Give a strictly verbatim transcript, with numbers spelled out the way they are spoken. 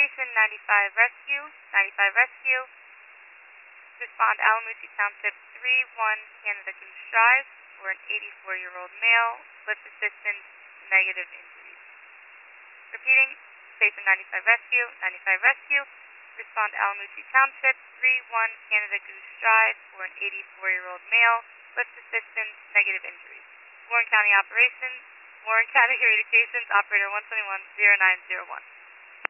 Station ninety-five Rescue, ninety-five Rescue. Respond Alamusi Township three one Canada Goose Drive for an eighty-four-year-old male. Lift assistance, negative injuries. Repeating, Station ninety-five Rescue, ninety-five Rescue. Respond Alamusi Township three one Canada Goose Drive for an eighty-four-year-old male. Lift assistance, negative injuries. Warren County Operations, Warren County Communications, Operator one twenty-one, zero nine zero one.